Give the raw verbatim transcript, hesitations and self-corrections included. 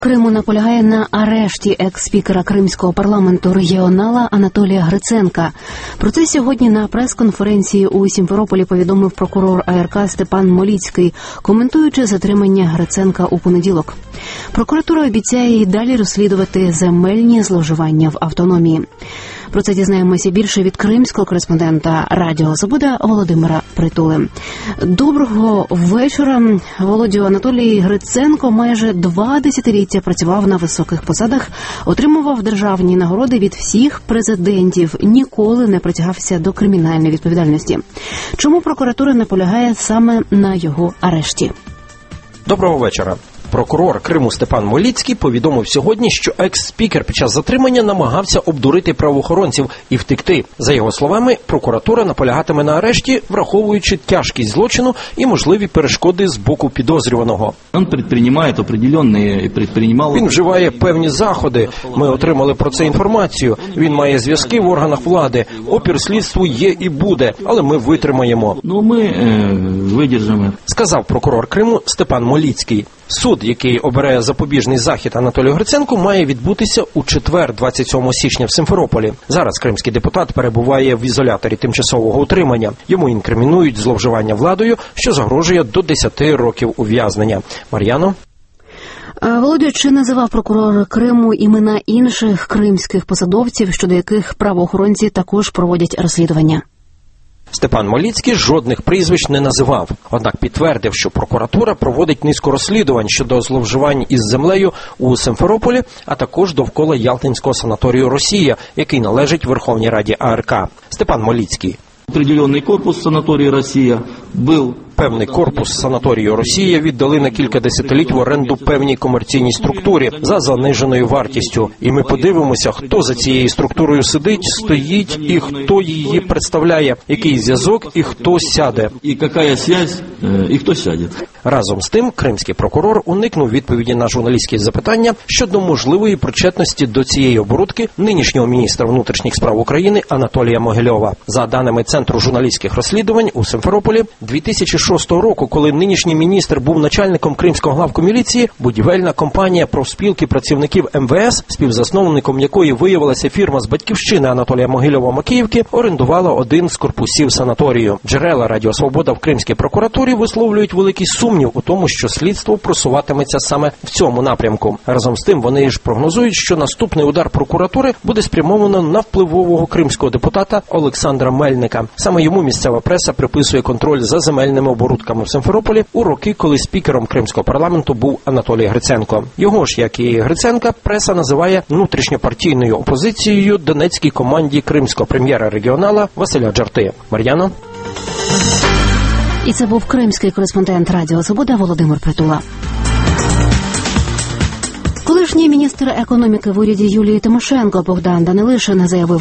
Криму наполягає на арешті екс-спікера Кримського парламенту регіонала Анатолія Гриценка. Про це сьогодні на прес-конференції у Сімферополі повідомив прокурор А Р К Степан Моліцький, коментуючи затримання Гриценка у понеділок. Прокуратура обіцяє і далі розслідувати земельні зловживання в автономії. Про це дізнаємося більше від кримського кореспондента Радіо Свобода Володимира Притули. Доброго вечора. Володю, Анатолій Гриценко майже два десятиліття працював на високих посадах, отримував державні нагороди від всіх президентів, ніколи не притягався до кримінальної відповідальності. Чому прокуратура наполягає саме на його арешті? Доброго вечора. Прокурор Криму Степан Моліцький повідомив сьогодні, що екс-спікер під час затримання намагався обдурити правоохоронців і втекти. За його словами, прокуратура наполягатиме на арешті, враховуючи тяжкість злочину і можливі перешкоди з боку підозрюваного. Він вживає певні заходи. Ми отримали про це інформацію. Він має зв'язки в органах влади. Опір слідству є і буде, але ми витримаємо. Ну, ми е, видержимо. Сказав прокурор Криму Степан Моліцький. Суд, який обирає запобіжний захід Анатолію Гриценку, має відбутися у четвер, двадцять сьомого січня в Сімферополі. Зараз кримський депутат перебуває в ізоляторі тимчасового утримання. Йому інкримінують зловживання владою, що загрожує до десяти років ув'язнення. Мар'яно? Володю, чи називав прокурор Криму імена інших кримських посадовців, щодо яких правоохоронці також проводять розслідування? Степан Моліцький жодних прізвищ не називав, однак підтвердив, що прокуратура проводить низку розслідувань щодо зловживань із землею у Сімферополі, а також довкола Ялтинського санаторію «Росія», який належить Верховній Раді А Р К. Степан Моліцький. Определенний корпус санаторію «Росія» був... Певний корпус санаторію «Росія» віддали на кілька десятиліть в оренду певній комерційній структурі за заниженою вартістю. І ми подивимося, хто за цією структурою сидить, стоїть і хто її представляє, який зв'язок і хто сяде. І яка зв'язок, і хто сяде. Разом з тим, кримський прокурор уникнув відповіді на журналістські запитання щодо можливої причетності до цієї оборудки нинішнього міністра внутрішніх справ України Анатолія Могильова. За даними Центру журналістських розслідувань у Сімферополі, дві тисячі шостого року, коли нинішній міністр був начальником Кримського главкоміліції, будівельна компанія профспілки працівників М В С, співзасновником якої виявилася фірма з батьківщини Анатолія Могильова Макіївки, орендувала один з корпусів санаторію. Джерела Радіо Свобода в Кримській прокуратурі висловлюють великий сумнів у тому, що слідство просуватиметься саме в цьому напрямку. Разом з тим, вони ж прогнозують, що наступний удар прокуратури буде спрямовано на впливового кримського депутата Олександра Мельника. Саме йому місцева преса приписує контроль за земельними оборудками в Сімферополі у роки, коли спікером Кримського парламенту був Анатолій Гриценко. Його ж, як і Гриценка, преса називає внутрішньопартійною опозицією донецькій команді кримського прем'єра-регіонала Василя Джарти. Мар'яно? І це був кримський кореспондент Радіо Свобода Володимир Притула. Колишній міністр економіки в уряді Юлії Тимошенко Богдан Данилишин заявив,